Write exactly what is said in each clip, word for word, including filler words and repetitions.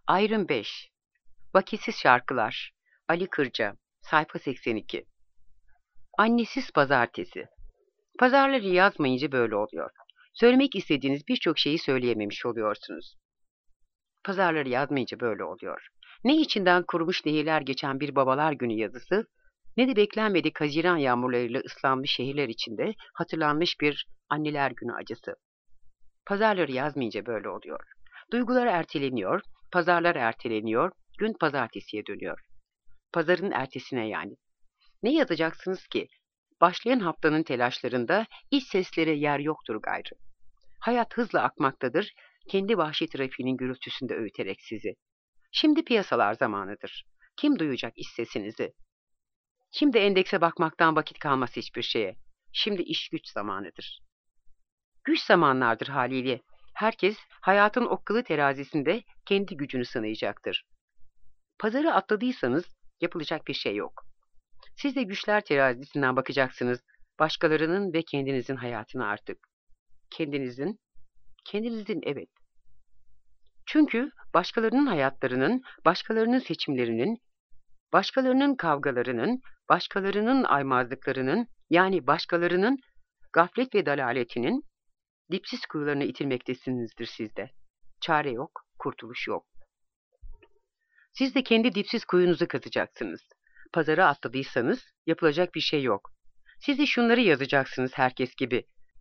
Ayrım beş. Vakitsiz şarkılar. Ali Kırca. Sayfa seksen iki. Annesiz pazartesi. Pazarları yazmayınca böyle oluyor. Söylemek istediğiniz birçok şeyi söyleyememiş oluyorsunuz. Pazarları yazmayınca böyle oluyor. Ne içinden kurumuş nehirler geçen bir babalar günü yazısı, ne de beklenmedik haziran yağmurlarıyla ıslanmış şehirler içinde hatırlanmış bir anneler günü acısı. Pazarları yazmayınca böyle oluyor. Duygular erteleniyor, pazarlar erteleniyor, gün pazartesiye dönüyor. Pazarın ertesine yani. Ne yazacaksınız ki? Başlayan haftanın telaşlarında iç seslere yer yoktur gayrı. Hayat hızla akmaktadır, kendi vahşi trafiğinin gürültüsünde öğüterek sizi. Şimdi piyasalar zamanıdır. Kim duyacak iç sesinizi? Şimdi endekse bakmaktan vakit kalmaz hiçbir şeye. Şimdi iş güç zamanıdır. Güç zamanlardır haliyle. Herkes hayatın okkalı terazisinde kendi gücünü sınayacaktır. Pazarı atladıysanız yapılacak bir şey yok. Siz de güçler terazisinden bakacaksınız başkalarının ve kendinizin hayatına artık. Kendinizin, kendinizin evet. Çünkü başkalarının hayatlarının, başkalarının seçimlerinin, başkalarının kavgalarının, başkalarının aymazlıklarının, yani başkalarının gaflet ve dalaletinin dipsiz kuyularına itilmektesinizdir sizde. Çare yok, kurtuluş yok. Siz de kendi dipsiz kuyunuzu kazacaksınız. Pazara atladıysanız yapılacak bir şey yok. Siz de şunları yazacaksınız herkes gibi.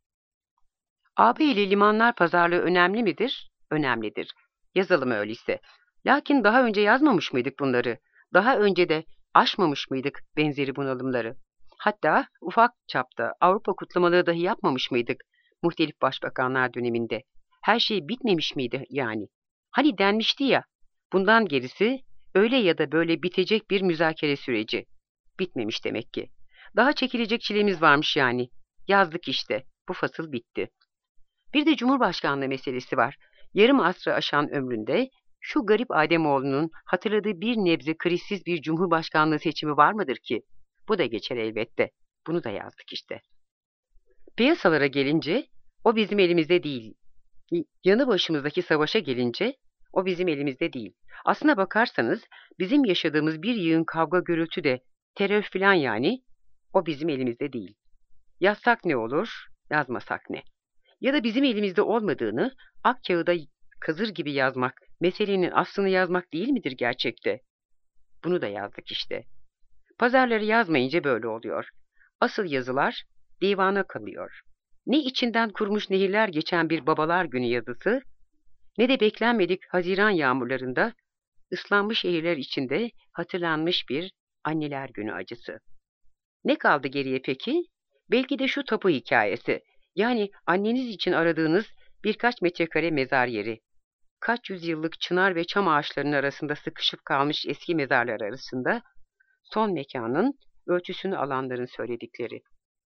A B ile limanlar pazarlığı önemli midir? Önemlidir. Yazalım öyleyse. Lakin daha önce yazmamış mıydık bunları? Daha önce de aşmamış mıydık benzeri bunalımları? Hatta ufak çapta Avrupa kutlamaları dahi yapmamış mıydık muhtelif başbakanlar döneminde? Her şey bitmemiş miydi yani? Hani denmişti ya, bundan gerisi öyle ya da böyle bitecek bir müzakere süreci. Bitmemiş demek ki. Daha çekilecek çilemiz varmış yani. Yazdık işte. Bu fasıl bitti. Bir de Cumhurbaşkanlığı meselesi var. Yarım asrı aşan ömründe şu garip Ademoğlu'nun hatırladığı bir nebze krizsiz bir Cumhurbaşkanlığı seçimi var mıdır ki? Bu da geçer elbette. Bunu da yazdık işte. Piyasalara gelince o bizim elimizde değil. Yanı başımızdaki savaşa gelince o bizim elimizde değil. Aslına bakarsanız bizim yaşadığımız bir yığın kavga gürültü de terör filan yani o bizim elimizde değil. Yazsak ne olur, yazmasak ne? Ya da bizim elimizde olmadığını ak kağıda kazır gibi yazmak, meselenin aslını yazmak değil midir gerçekte? Bunu da yazdık işte. Pazarları yazmayınca böyle oluyor. Asıl yazılar divana kalıyor. Ne içinden kurumuş nehirler geçen bir babalar günü yazısı, ne de beklenmedik haziran yağmurlarında ıslanmış şehirler içinde hatırlanmış bir anneler günü acısı. Ne kaldı geriye peki? Belki de şu tapu hikayesi. Yani anneniz için aradığınız birkaç metrekare mezar yeri. Kaç yüzyıllık çınar ve çam ağaçlarının arasında sıkışıp kalmış eski mezarlar arasında son mekanın ölçüsünü alanların söyledikleri.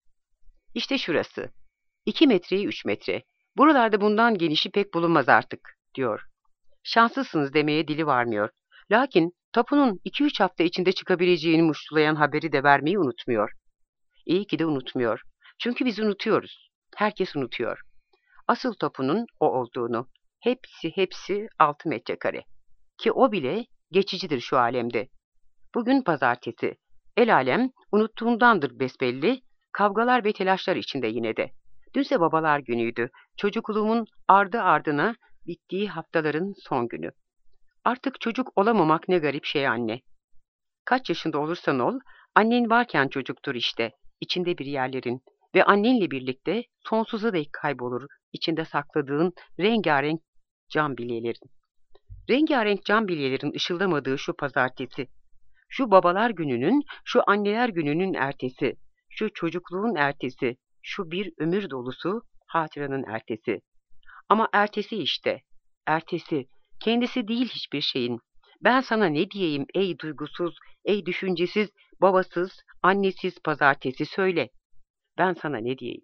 İşte şurası. İki metreye üç metre. Buralarda bundan genişi pek bulunmaz artık, diyor. Şanslısınız demeye dili varmıyor. Lakin tapunun iki üç hafta içinde çıkabileceğini muştulayan haberi de vermeyi unutmuyor. İyi ki de unutmuyor. Çünkü biz unutuyoruz. Herkes unutuyor. Asıl tapunun o olduğunu. Hepsi hepsi altı metrekare. Ki o bile geçicidir şu alemde. Bugün pazartesi. El alem unuttuğundandır besbelli. Kavgalar ve telaşlar içinde yine de. Dünse babalar günüydü. Çocukluğumun ardı ardına bittiği haftaların son günü. Artık çocuk olamamak ne garip şey anne. Kaç yaşında olursan ol, annen varken çocuktur işte, içinde bir yerlerin ve annenle birlikte sonsuza dek kaybolur içinde sakladığın rengarenk cam bilyelerin. Rengarenk cam bilyelerin ışıldamadığı şu pazartesi, şu babalar gününün, şu anneler gününün ertesi, şu çocukluğun ertesi, şu bir ömür dolusu hatıranın ertesi. Ama ertesi işte, ertesi, kendisi değil hiçbir şeyin. Ben sana ne diyeyim ey duygusuz, ey düşüncesiz, babasız, annesiz pazartesi söyle. Ben sana ne diyeyim?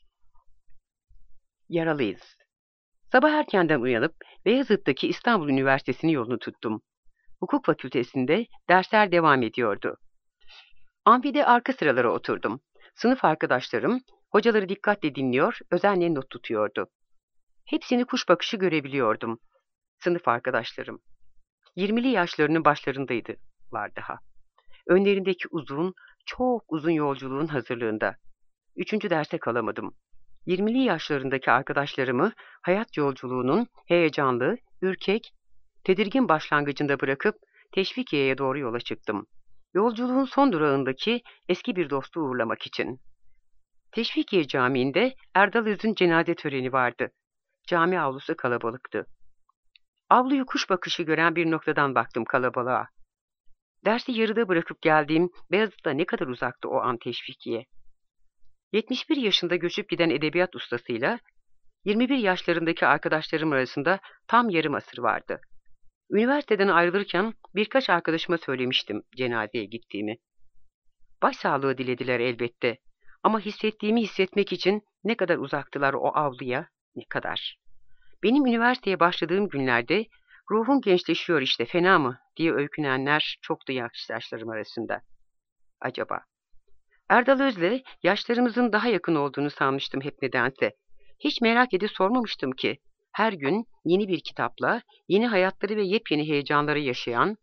Yaralıyız. Sabah erkenden uyanıp Beyazıt'taki İstanbul Üniversitesi'nin yolunu tuttum. Hukuk fakültesinde dersler devam ediyordu. Amfide arka sıralara oturdum. Sınıf arkadaşlarım hocaları dikkatle dinliyor, özenle not tutuyordu. Hepsini kuş bakışı görebiliyordum. Sınıf arkadaşlarım. Yirmili yaşlarının başlarındaydılar daha. Önlerindeki uzun, çok uzun yolculuğun hazırlığında. Üçüncü derse kalamadım. Yirmili yaşlarındaki arkadaşlarımı hayat yolculuğunun heyecanlı, ürkek, tedirgin başlangıcında bırakıp Teşvikiye'ye doğru yola çıktım. Yolculuğun son durağındaki eski bir dostu uğurlamak için. Teşvikiye Camii'nde Erdal Öz'ün cenaze töreni vardı. Cami avlusu kalabalıktı. Avluyu kuş bakışı gören bir noktadan baktım kalabalığa. Dersi yarıda bırakıp geldiğim Beyazıt'ta ne kadar uzaktı o an Teşvikiye. yetmiş bir yaşında göçüp giden edebiyat ustasıyla yirmi bir yaşlarındaki arkadaşlarım arasında tam yarım asır vardı. Üniversiteden ayrılırken birkaç arkadaşıma söylemiştim cenazeye gittiğimi. Başsağlığı dilediler elbette. Ama hissettiğimi hissetmek için ne kadar uzaktılar o avluya, ne kadar. Benim üniversiteye başladığım günlerde ruhum gençleşiyor işte fena mı diye öykünenler çoktu yaşlarım arasında. Acaba? Erdal Öz'le yaşlarımızın daha yakın olduğunu sanmıştım hep nedense. Hiç merak edip sormamıştım ki. Her gün yeni bir kitapla, yeni hayatları ve yepyeni heyecanları yaşayan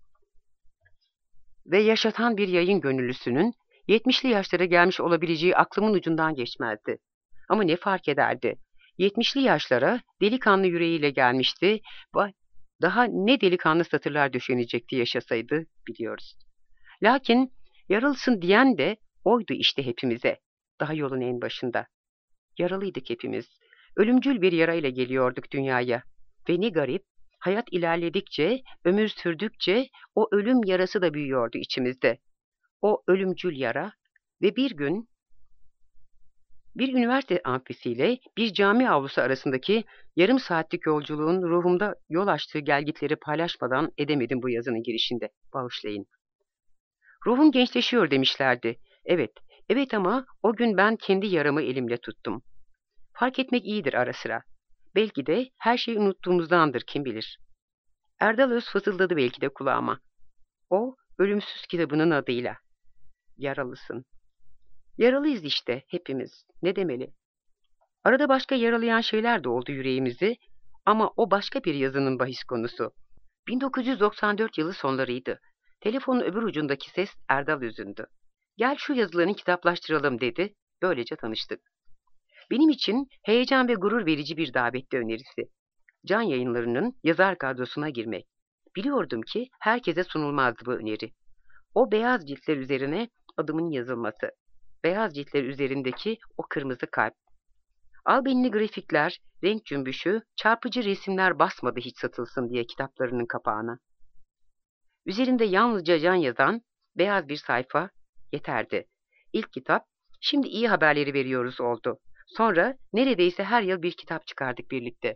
ve yaşatan bir yayın gönüllüsünün yetmişli yaşlara gelmiş olabileceği aklımın ucundan geçmezdi. Ama ne fark ederdi? Yetmişli yaşlara delikanlı yüreğiyle gelmişti. Daha ne delikanlı satırlar döşenecekti yaşasaydı biliyoruz. Lakin yaralısın diyen de oydu işte hepimize. Daha yolun en başında. Yaralıydık hepimiz. Ölümcül bir yarayla geliyorduk dünyaya. Ve ne garip, hayat ilerledikçe, ömür sürdükçe o ölüm yarası da büyüyordu içimizde. O ölümcül yara ve bir gün bir üniversite amfisiyle bir cami avlusu arasındaki yarım saatlik yolculuğun ruhumda yol açtığı gelgitleri paylaşmadan edemedim bu yazının girişinde. Bağışlayın. Ruhum gençleşiyor demişlerdi. Evet, evet ama o gün ben kendi yaramı elimle tuttum. Fark etmek iyidir ara sıra. Belki de her şeyi unuttuğumuzdandır kim bilir. Erdal Öz fısıldadı belki de kulağıma. O, ölümsüz kitabının adıyla. Yaralısın. Yaralıyız işte hepimiz. Ne demeli? Arada başka yaralayan şeyler de oldu yüreğimizi ama o başka bir yazının bahis konusu. bin dokuz yüz doksan dört yılı sonlarıydı. Telefonun öbür ucundaki ses Erdal Öz'ündü. Gel şu yazılarını kitaplaştıralım dedi. Böylece tanıştık. Benim için heyecan ve gurur verici bir davetti önerisi. Can Yayınları'nın yazar kadrosuna girmek. Biliyordum ki herkese sunulmazdı bu öneri. O beyaz ciltler üzerine adımın yazılması. Beyaz ciltler üzerindeki o kırmızı kalp. Albenili grafikler, renk cümbüşü, çarpıcı resimler basmadı hiç satılsın diye kitaplarının kapağına. Üzerinde yalnızca can yazan beyaz bir sayfa yeterdi. İlk kitap, şimdi iyi haberleri veriyoruz oldu. Sonra neredeyse her yıl bir kitap çıkardık birlikte.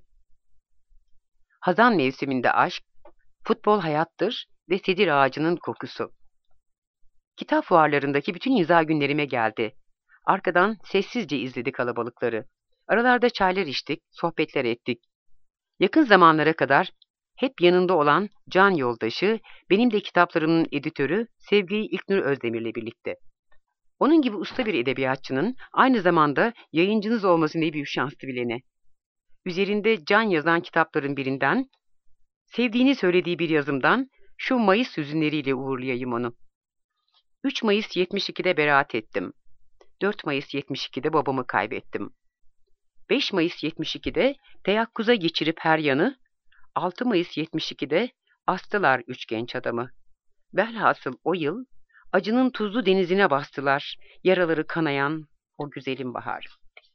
Hazan mevsiminde aşk, futbol hayattır ve sedir ağacının kokusu. Kitap fuarlarındaki bütün imza günlerime geldi. Arkadan sessizce izledi kalabalıkları. Aralarda çaylar içtik, sohbetler ettik. Yakın zamanlara kadar hep yanında olan can yoldaşı, benim de kitaplarımın editörü sevgili İlknur Özdemir'le birlikte. Onun gibi usta bir edebiyatçının aynı zamanda yayıncınız olması ne büyük şanslı bilene. Üzerinde can yazan kitapların birinden, sevdiğini söylediği bir yazımdan şu Mayıs hüzünleriyle uğurlayayım onu. üç Mayıs yetmiş ikide beraat ettim. dört Mayıs yetmiş ikide babamı kaybettim. beş Mayıs yetmiş ikide teyakkuza geçirip her yanı, altı Mayıs yetmiş ikide astılar üç genç adamı. Velhasıl o yıl acının tuzlu denizine bastılar yaraları kanayan o güzelim bahar.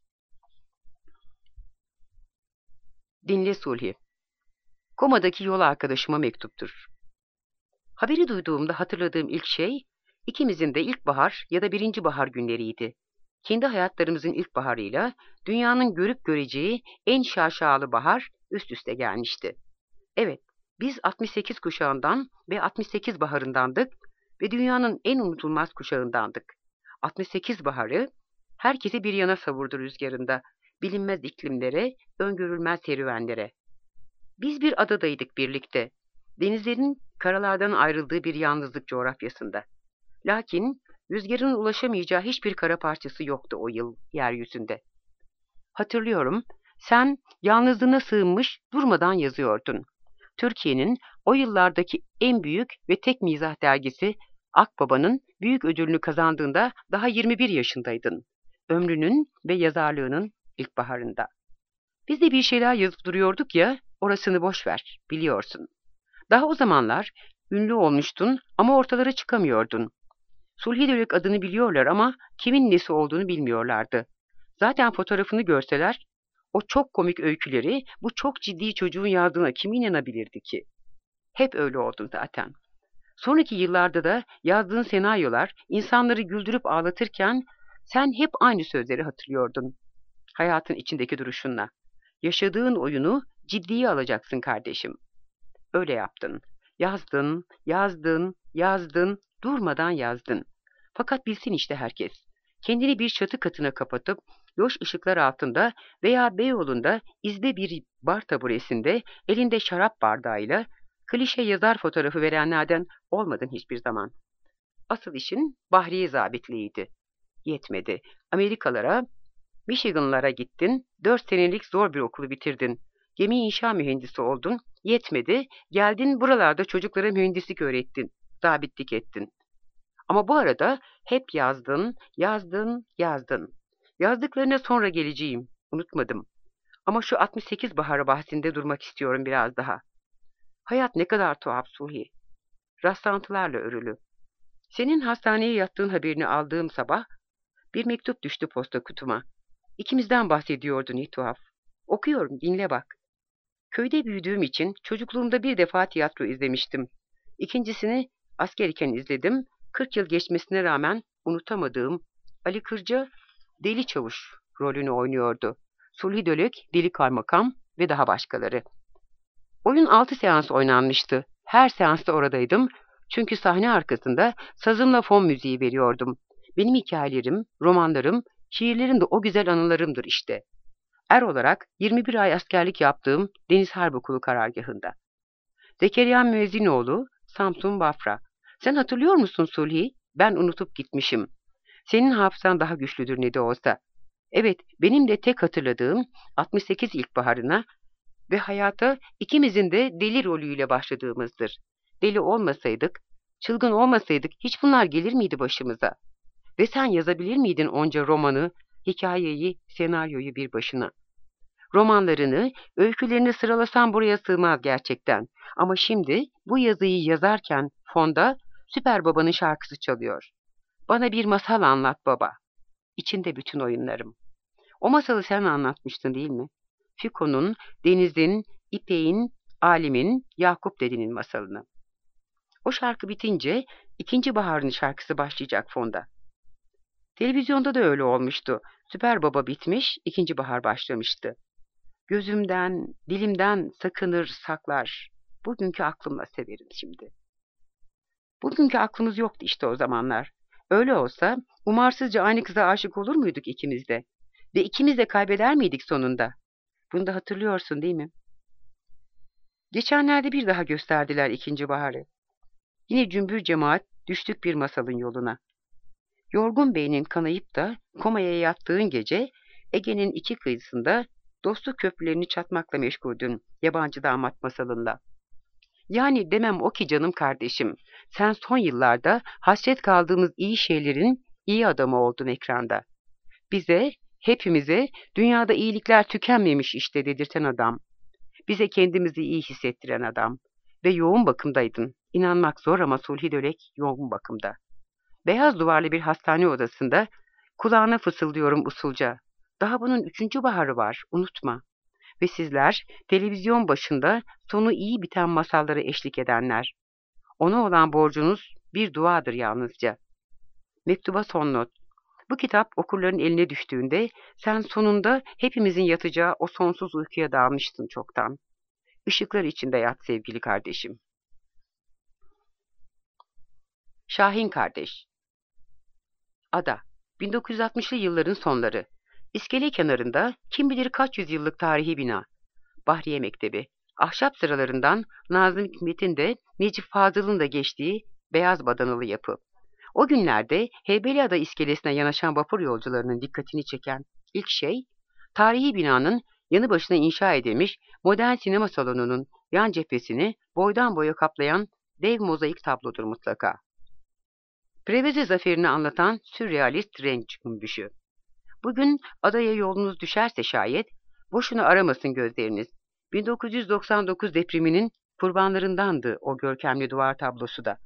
Dinle Sulhi. Koma'daki yol arkadaşıma mektuptur. Haberi duyduğumda hatırladığım ilk şey, ikimizin de ilkbahar ya da birinci bahar günleriydi. Kendi hayatlarımızın ilkbaharıyla dünyanın görüp göreceği en şaşalı bahar üst üste gelmişti. Evet, biz altmış sekiz kuşağından ve altmış sekiz baharındandık ve dünyanın en unutulmaz kuşağındandık. altmış sekiz baharı herkesi bir yana savurdu rüzgarında, bilinmez iklimlere, öngörülmez serüvenlere. Biz bir adadaydık birlikte, denizlerin karalardan ayrıldığı bir yalnızlık coğrafyasında. Lakin rüzgarın ulaşamayacağı hiçbir kara parçası yoktu o yıl yeryüzünde. Hatırlıyorum, sen yalnızlığına sığınmış durmadan yazıyordun. Türkiye'nin o yıllardaki en büyük ve tek mizah dergisi Akbaba'nın büyük ödülünü kazandığında daha yirmi bir yaşındaydın. Ömrünün ve yazarlığının ilkbaharında. Biz de bir şeyler yazıp duruyorduk ya, orasını boş ver, biliyorsun. Daha o zamanlar ünlü olmuştun ama ortalara çıkamıyordun. Sulhidölük adını biliyorlar ama kimin nesi olduğunu bilmiyorlardı. Zaten fotoğrafını görseler, o çok komik öyküleri bu çok ciddi çocuğun yazdığına kim inanabilirdi ki? Hep öyle oldun zaten. Sonraki yıllarda da yazdığın senaryolar insanları güldürüp ağlatırken sen hep aynı sözleri hatırlıyordun. Hayatın içindeki duruşunla. Yaşadığın oyunu ciddiye alacaksın kardeşim. Öyle yaptın. Yazdın, yazdın, yazdın, durmadan yazdın. Fakat bilsin işte herkes. Kendini bir çatı katına kapatıp, loş ışıklar altında veya Beyoğlu'nda izbe bir bar taburesinde elinde şarap bardağıyla klişe yazar fotoğrafı verenlerden olmadın hiçbir zaman. Asıl işin Bahriye zabitliğiydi. Yetmedi. Amerikalara, Michigan'lara gittin, dört senelik zor bir okulu bitirdin. Gemi inşa mühendisi oldun, yetmedi, geldin buralarda çocuklara mühendislik öğrettin, zabitlik ettin. Ama bu arada hep yazdın, yazdın, yazdın. Yazdıklarına sonra geleceğim, unutmadım. Ama şu altmış sekiz baharı bahsinde durmak istiyorum biraz daha. Hayat ne kadar tuhaf Sulhi. Rastlantılarla örülü. Senin hastaneye yattığın haberini aldığım sabah bir mektup düştü posta kutuma. İkimizden bahsediyordu ne tuhaf. Okuyorum, dinle bak. Köyde büyüdüğüm için çocukluğumda bir defa tiyatro izlemiştim. İkincisini askerken izledim. kırk yıl geçmesine rağmen unutamadığım Ali Kırca Deli Çavuş rolünü oynuyordu. Sulhi Dölek, Deli Kaymakam ve daha başkaları. Oyun altı seans oynanmıştı. Her seansta oradaydım. Çünkü sahne arkasında sazımla fon müziği veriyordum. Benim hikayelerim, romanlarım, şiirlerim de o güzel anılarımdır işte. Er olarak yirmi bir ay askerlik yaptığım Deniz Harp Okulu karargahında. Zekeriya Müezzinoğlu, Samsun Bafra. Sen hatırlıyor musun Sulhi? Ben unutup gitmişim. Senin hafızan daha güçlüdür ne de olsa. Evet, benim de tek hatırladığım altmış sekiz ilkbaharına ve hayata ikimizin de deli rolüyle başladığımızdır. Deli olmasaydık, çılgın olmasaydık hiç bunlar gelir miydi başımıza? Ve sen yazabilir miydin onca romanı, hikayeyi, senaryoyu bir başına? Romanlarını, öykülerini sıralasan buraya sığmaz gerçekten. Ama şimdi bu yazıyı yazarken fonda Süper Baba'nın şarkısı çalıyor. Bana bir masal anlat baba. İçinde bütün oyunlarım. O masalı sen anlatmıştın değil mi? Fiko'nun, Deniz'in, İpek'in, Alim'in, Yakup dedenin masalını. O şarkı bitince ikinci baharın şarkısı başlayacak fonda. Televizyonda da öyle olmuştu. Süper Baba bitmiş, ikinci bahar başlamıştı. Gözümden, dilimden sakınır, saklar. Bugünkü aklımla severim şimdi. Bugünkü aklımız yoktu işte o zamanlar. Öyle olsa umarsızca aynı kıza aşık olur muyduk ikimiz de? Ve ikimiz de kaybeder miydik sonunda? Bunu da hatırlıyorsun değil mi? Geçenlerde bir daha gösterdiler ikinci baharı. Yine cümbür cemaat düştük bir masalın yoluna. Yorgun beynin kanayıp da komaya yattığın gece Ege'nin iki kıyısında dostluk köprülerini çatmakla meşguldün yabancı damat masalında. Yani demem o ki canım kardeşim, sen son yıllarda hasret kaldığımız iyi şeylerin iyi adamı oldun ekranda. Bize, hepimize dünyada iyilikler tükenmemiş işte dedirten adam. Bize kendimizi iyi hissettiren adam. Ve yoğun bakımdaydın. İnanmak zor ama Sulhi Dölek yoğun bakımda. Beyaz duvarlı bir hastane odasında kulağına fısıldıyorum usulca. Daha bunun üçüncü baharı var, unutma. Ve sizler televizyon başında sonu iyi biten masallara eşlik edenler. Ona olan borcunuz bir duadır yalnızca. Mektuba son not. Bu kitap okurların eline düştüğünde sen sonunda hepimizin yatacağı o sonsuz uykuya dalmıştın çoktan. Işıklar içinde yat sevgili kardeşim. Şahin kardeş. Ada. bin dokuz yüz altmışlı yılların sonları. İskele kenarında kim bilir kaç yüzyıllık tarihi bina. Bahriye Mektebi. Ahşap sıralarından Nazım Hikmet'in de Necip Fazıl'ın da geçtiği beyaz badanalı yapı. O günlerde Heybeliada iskelesine yanaşan vapur yolcularının dikkatini çeken ilk şey, tarihi binanın yanı başına inşa edilmiş modern sinema salonunun yan cephesini boydan boya kaplayan dev mozaik tablodur mutlaka. Preveze zaferini anlatan sürrealist renk cümbüşü. Bugün adaya yolunuz düşerse şayet, boşuna aramasın gözleriniz. bin dokuz yüz doksan dokuz depreminin kurbanlarındandı o görkemli duvar tablosu da.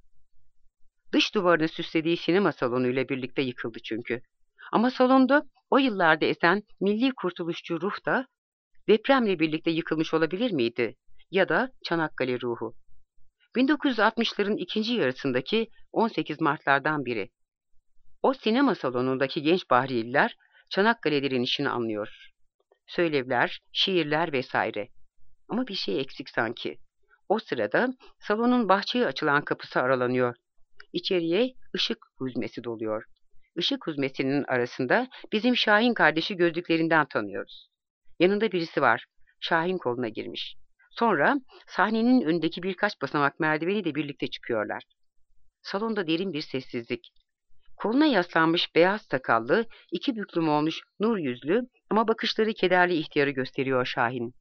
Dış duvarını süslediği sinema salonuyla birlikte yıkıldı çünkü. Ama salonda o yıllarda esen milli kurtuluşçu ruh da depremle birlikte yıkılmış olabilir miydi? Ya da Çanakkale ruhu. bin dokuz yüz altmışların ikinci yarısındaki on sekiz Mart'lardan biri. O sinema salonundaki genç Bahriyeliler Çanakkale direnişini anlıyor. Söylevler, şiirler vesaire. Ama bir şey eksik sanki. O sırada salonun bahçeye açılan kapısı aralanıyor. İçeriye ışık huzmesi doluyor. Işık huzmesinin arasında bizim Şahin kardeşi gözlüklerinden tanıyoruz. Yanında birisi var. Şahin koluna girmiş. Sonra sahnenin önündeki birkaç basamak merdiveni de birlikte çıkıyorlar. Salonda derin bir sessizlik. Koluna yaslanmış beyaz sakallı, iki büklüm olmuş nur yüzlü ama bakışları kederli ihtiyarı gösteriyor Şahin.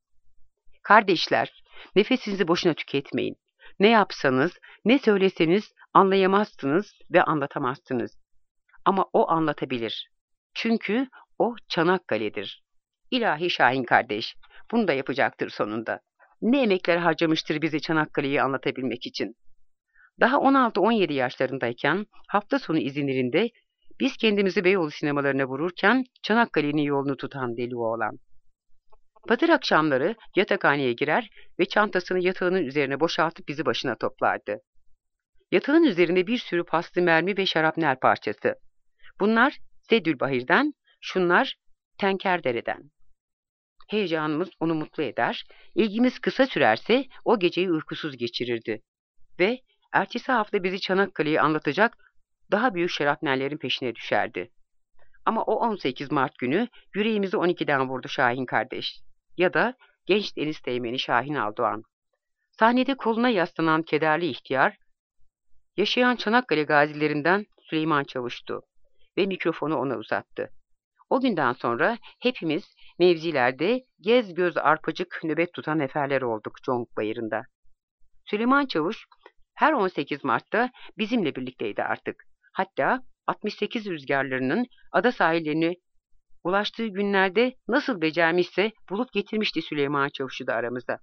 Kardeşler, nefesinizi boşuna tüketmeyin. Ne yapsanız, ne söyleseniz anlayamazsınız ve anlatamazsınız. Ama o anlatabilir. Çünkü o Çanakkale'dir. İlahi Şahin kardeş, bunu da yapacaktır sonunda. Ne emekler harcamıştır bize Çanakkale'yi anlatabilmek için. Daha on altı on yedi yaşlarındayken hafta sonu izinlerinde biz kendimizi Beyoğlu sinemalarına vururken Çanakkale'nin yolunu tutan deli oğlan. Pazar akşamları yatakhaneye girer ve çantasını yatağının üzerine boşaltıp bizi başına toplardı. Yatağın üzerinde bir sürü paslı mermi ve şarapnel parçası. Bunlar Sedülbahir'den, şunlar Tenkerdere'den. Heyecanımız onu mutlu eder, ilgimiz kısa sürerse o geceyi uykusuz geçirirdi. Ve ertesi hafta bizi Çanakkale'yi anlatacak daha büyük şarapnellerin peşine düşerdi. Ama o on sekiz Mart günü yüreğimizi on ikiden vurdu Şahin kardeş. Ya da genç deniz teğmeni Şahin Aldoğan. Sahnede koluna yaslanan kederli ihtiyar, yaşayan Çanakkale gazilerinden Süleyman Çavuş'tu ve mikrofonu ona uzattı. O günden sonra hepimiz mevzilerde gez göz arpacık nöbet tutan neferler olduk Conk Bayırı'nda. Süleyman Çavuş her on sekiz Mart'ta bizimle birlikteydi artık. Hatta altmış sekiz rüzgarlarının ada sahillerini ulaştığı günlerde nasıl becermişse bulup getirmişti Süleyman Çavuş'u da aramıza.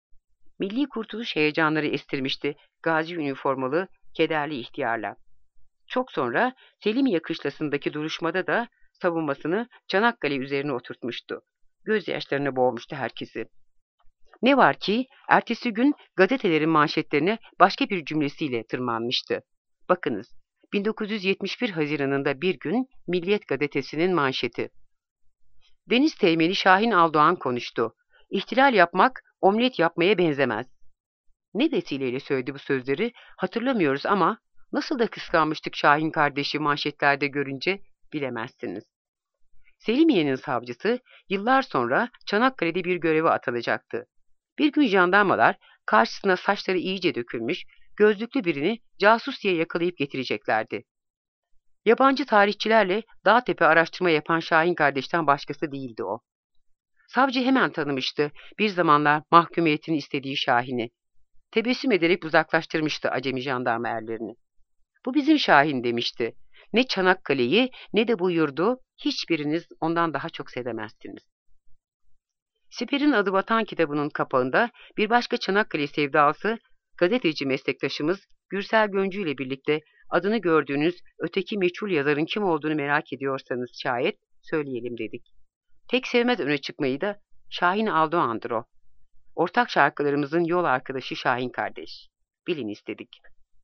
Milli kurtuluş heyecanları estirmişti gazi üniformalı, kederli ihtiyarla. Çok sonra Selimiye kışlasındaki duruşmada da savunmasını Çanakkale üzerine oturtmuştu. Gözyaşlarına boğmuştu herkesi. Ne var ki ertesi gün gazetelerin manşetlerine başka bir cümlesiyle tırmanmıştı. Bakınız, bin dokuz yüz yetmiş bir Haziran'ında bir gün Milliyet gazetesinin manşeti. Deniz teğmeni Şahin Aldoğan konuştu. İhtilal yapmak omlet yapmaya benzemez. Ne vesileyle söyledi bu sözleri hatırlamıyoruz ama nasıl da kıskanmıştık Şahin kardeşi manşetlerde görünce bilemezsiniz. Selimiye'nin savcısı yıllar sonra Çanakkale'de bir göreve atılacaktı. Bir gün jandarmalar karşısına saçları iyice dökülmüş, gözlüklü birini casus diye yakalayıp getireceklerdi. Yabancı tarihçilerle dağ tepe araştırma yapan Şahin kardeşten başkası değildi o. Savcı hemen tanımıştı bir zamanlar mahkumiyetin istediği Şahin'i. Tebessüm ederek uzaklaştırmıştı acemi jandarma erlerini. Bu bizim Şahin demişti. Ne Çanakkale'yi ne de bu yurdu hiçbiriniz ondan daha çok sevemezsiniz. Siper'in Adı Vatan kitabının kapağında bir başka Çanakkale sevdalısı gazeteci meslektaşımız Gürsel Göncü ile birlikte adını gördüğünüz öteki meçhul yazarın kim olduğunu merak ediyorsanız şayet söyleyelim dedik. Tek sevmez öne çıkmayı da Şahin Aldoğan'dır o. Ortak şarkılarımızın yol arkadaşı Şahin kardeş. Bilin istedik.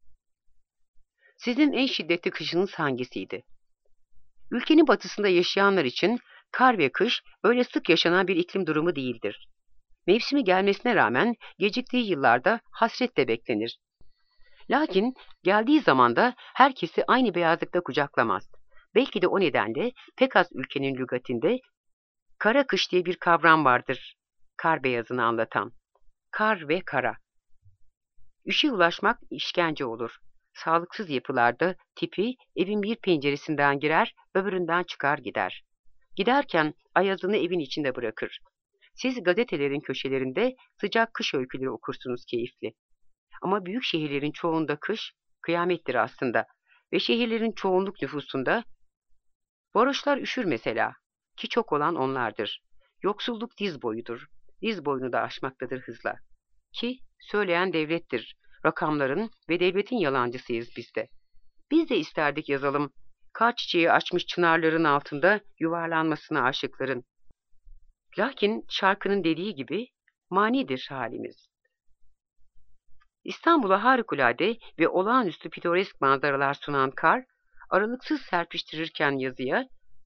Sizin en şiddetli kışınız hangisiydi? Ülkenin batısında yaşayanlar için kar ve kış öyle sık yaşanan bir iklim durumu değildir. Mevsimi gelmesine rağmen geciktiği yıllarda hasretle beklenir. Lakin geldiği zaman da herkesi aynı beyazlıkta kucaklamaz. Belki de o nedenle pek az ülkenin lügatinde kara kış diye bir kavram vardır. Kar beyazını anlatan. Kar ve kara. Üşüye ulaşmak işkence olur. Sağlıksız yapılarda tipi evin bir penceresinden girer, öbüründen çıkar gider. Giderken ayazını evin içinde bırakır. Siz gazetelerin köşelerinde sıcak kış öyküleri okursunuz keyifli. Ama büyük şehirlerin çoğunda kış kıyamettir aslında. Ve şehirlerin çoğunluk nüfusunda varoşlar üşür mesela, ki çok olan onlardır. Yoksulluk diz boyudur. Diz boyunu da aşmaktadır hızla. Ki söyleyen devlettir. Rakamların ve devletin yalancısıyız biz de. Biz de isterdik yazalım. Kar çiçeği açmış çınarların altında yuvarlanmasına aşıkların. Lakin şarkının dediği gibi manidir halimiz. İstanbul'a harikulade ve olağanüstü pitoresk manzaralar sunan kar, aralıksız serpiştirirken yazıya,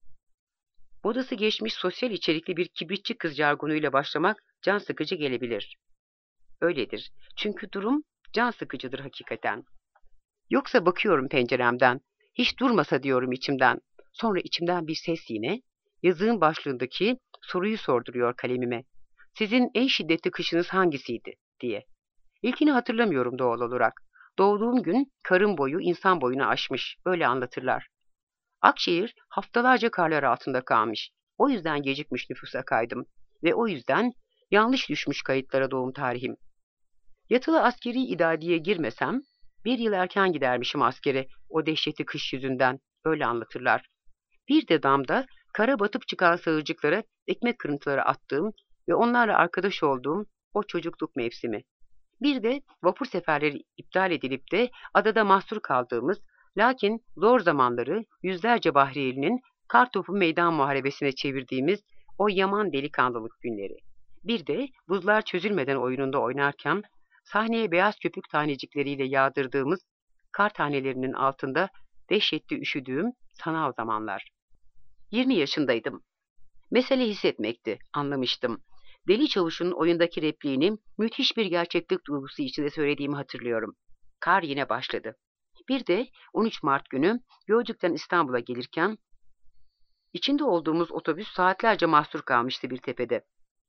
modası geçmiş sosyal içerikli bir kibritçi kız jargonuyla başlamak can sıkıcı gelebilir. Öyledir. Çünkü durum can sıkıcıdır hakikaten. Yoksa bakıyorum penceremden, hiç durmasa diyorum içimden. Sonra içimden bir ses yine, yazığın başlığındaki soruyu sorduruyor kalemime. Sizin en şiddetli kışınız hangisiydi diye. İlkini hatırlamıyorum doğal olarak. Doğduğum gün karın boyu insan boyunu aşmış, öyle anlatırlar. Akşehir haftalarca karlar altında kalmış. O yüzden gecikmiş nüfusa kaydım. Ve o yüzden yanlış düşmüş kayıtlara doğum tarihim. Yatılı askeri idadiye girmesem, bir yıl erken gidermişim askere o dehşetli kış yüzünden, öyle anlatırlar. Bir de damda kara batıp çıkan sığırcıklara ekmek kırıntıları attığım ve onlarla arkadaş olduğum o çocukluk mevsimi. Bir de vapur seferleri iptal edilip de adada mahsur kaldığımız, lakin zor zamanları yüzlerce Bahriyeli'nin kartopu meydan muharebesine çevirdiğimiz o yaman delikanlılık günleri. Bir de buzlar çözülmeden oyununda oynarken sahneye beyaz köpük tanecikleriyle yağdırdığımız kar tanelerinin altında dehşetli üşüdüğüm sanal zamanlar. Yirmi yaşındaydım. Mesele hissetmekti, anlamıştım. Deli Çavuş'un oyundaki repliğini müthiş bir gerçeklik duygusu içinde söylediğimi hatırlıyorum. Kar yine başladı. Bir de on üç Mart günü Gölcük'ten İstanbul'a gelirken içinde olduğumuz otobüs saatlerce mahsur kalmıştı bir tepede.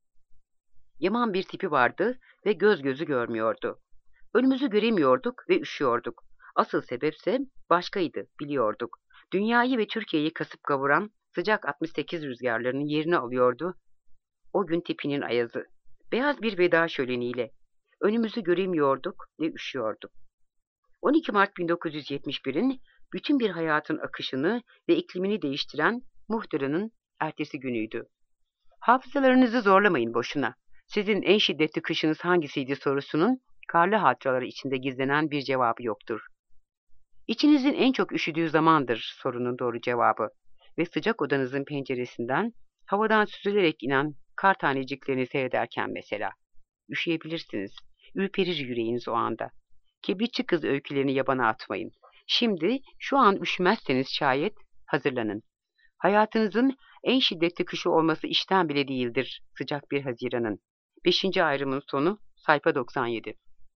Yaman bir tipi vardı ve göz gözü görmüyordu. Önümüzü göremiyorduk ve üşüyorduk. Asıl sebepse başkaydı, biliyorduk. Dünyayı ve Türkiye'yi kasıp kavuran sıcak altmış sekiz rüzgarlarının yerini alıyordu o gün tipinin ayazı. Beyaz bir veda şöleniyle. Önümüzü göremiyorduk ve üşüyorduk. on iki Mart bin dokuz yüz yetmiş birin bütün bir hayatın akışını ve iklimini değiştiren muhtıranın ertesi günüydü. Hafızalarınızı zorlamayın boşuna. Sizin en şiddetli kışınız hangisiydi sorusunun karlı hatıraları içinde gizlenen bir cevabı yoktur. İçinizin en çok üşüdüğü zamandır sorunun doğru cevabı ve sıcak odanızın penceresinden havadan süzülerek inen kar taneciklerini seyrederken mesela. Üşüyebilirsiniz. Ürperir yüreğiniz o anda. Kibritçi kız öykülerini yabana atmayın. Şimdi şu an üşümezseniz şayet hazırlanın. Hayatınızın en şiddetli kışı olması işten bile değildir sıcak bir Haziran'ın. Beşinci ayrımın sonu sayfa doksan yedi.